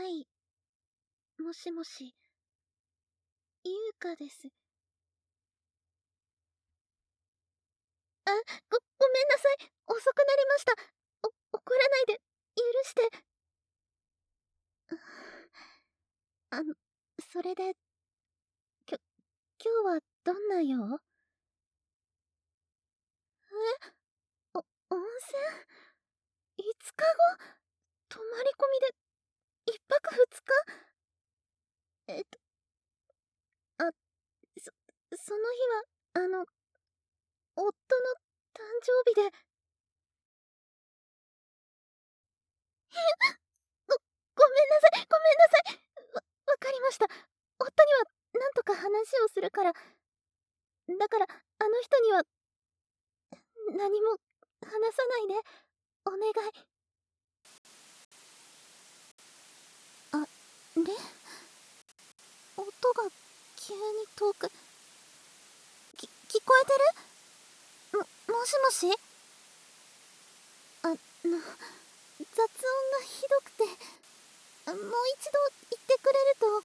はい。もしもし、ゆうかです。ごめんなさい。遅くなりました。怒らないで、許して。あの、それで、きょ、今日はどんな用？温泉？ 5 日後？泊まり込みで、1泊2日？えっと、あ、その日は、夫の誕生日で。ご、ごめんなさい、ごめんなさい。わかりました。夫には、なんとか話をするから。だから、あの人には、何も、話さないで。お願い。あれ？音が、急に遠く。聞こえてる？もしもし？雑音がひどくて、もう一度言ってくれると。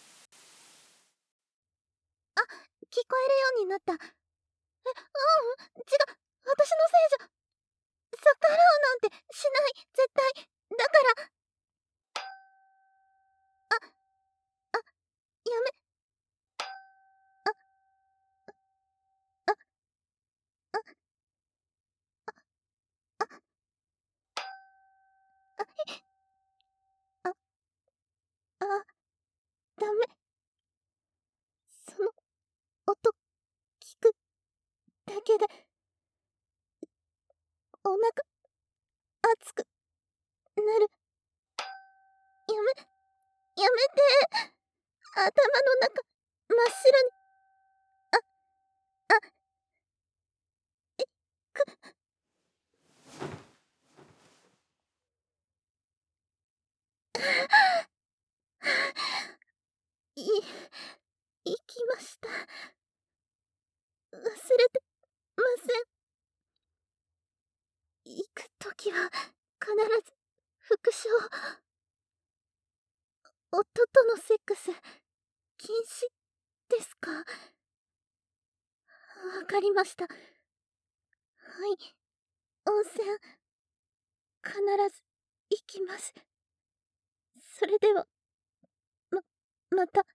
聞こえるようになった。違う、私のせいじゃ。逆らうなんてしない、絶対。だから。あ、やめ。あ、あ、あ、あ、ダメ。その音聞くだけでお腹熱くなる。やめ、やめて。頭の中真っ白に。あ、あ、く、い、行きました。忘れてません。行くときは必ず復唱。夫とのセックス禁止ですか？わかりました。はい、温泉必ず行きます。それでは、また。